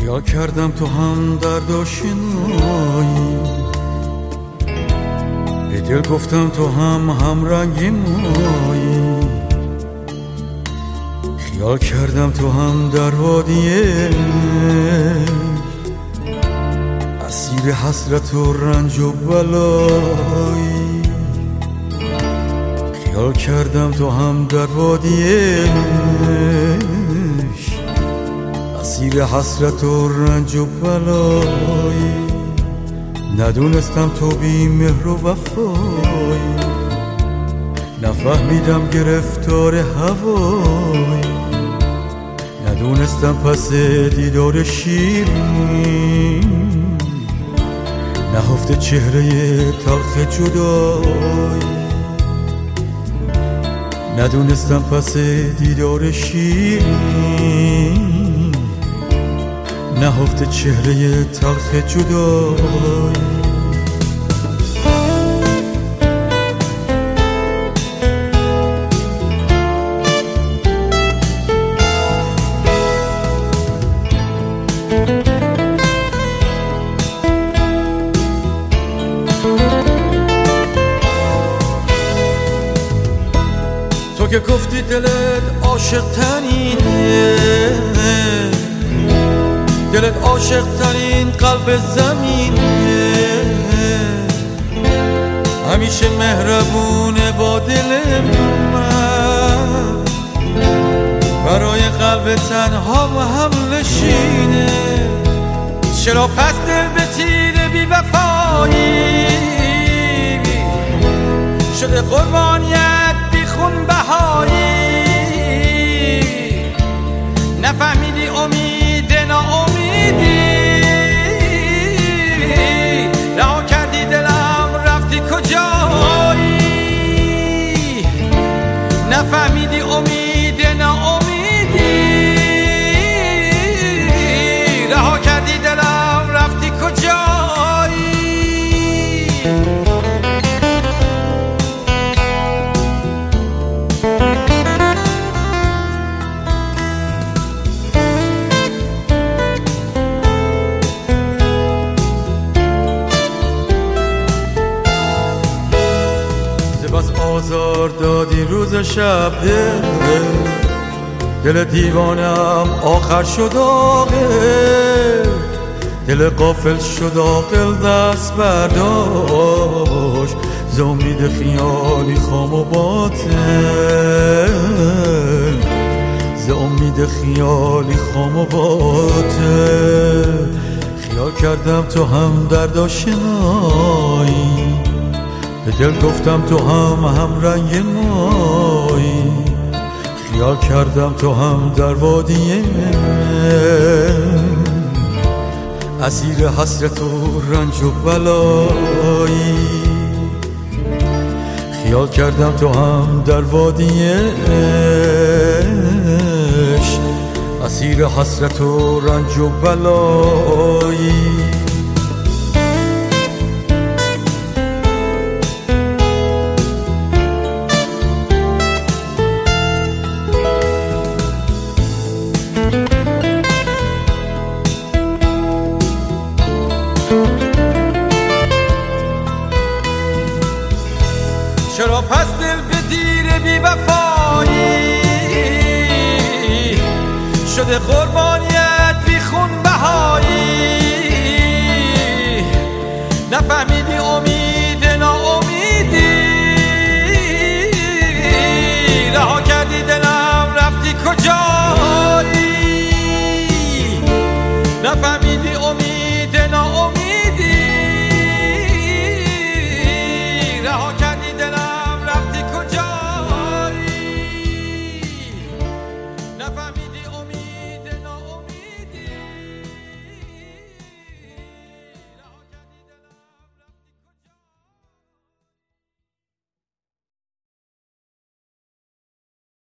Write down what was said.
خیال کردم تو هم درد آشنایی، به دل گفتم تو هم رنگی مایی. خیال کردم تو هم در وادیه اسیر حسرت و رنج و بلایی. خیال کردم تو هم در وادیه اسیر حسرت و رنج و بلایی. ندونستم تو بی مهر و وفایی، نفهمیدم گرفتار هوایی. ندونستم پس دیدار شیرین نهفته چهره تلخ جدایی. ندونستم پس دیدار شیرین نهفته چهره تلخ جدایی. تو که گفتی دلت عاشق ترینه، دلت عاشق ترین قلب زمینه، همیشه مهربونه با دل من، برای قلب تنها و هم نشینه. چرا پس دل به تیر بی وفایی شده قربانیت بی خون بهایی؟ نفهمیدی امید ناامیدی، رها کردی دلم رفتی کجایی؟ نفهمیدی امید ناامیدی، رها کردی دلم رفتی کجایی؟ بس آزار دادی روز شب دل دیوانم آخر شد عاقل، دل غافل شد عاقل دست برداشت ز امید خیالی خام و باطل، ز امید خیالی خام و باطل. خیال کردم تو هم درد آشنایی، به دل گفتم تو هم رنگ مایی. خیال کردم تو هم در وادیه اسیر حسرت و رنج و بلایی. خیال کردم تو هم در وادیه اسیر حسرت و رنج و بلایی. چرا پس دل به تیر بی وفایی شده قربانیت بی خون بهایی؟ نفهمیدی امید ناامیدی، رها کردی دلم رفتی کجایی؟ نفهمیدی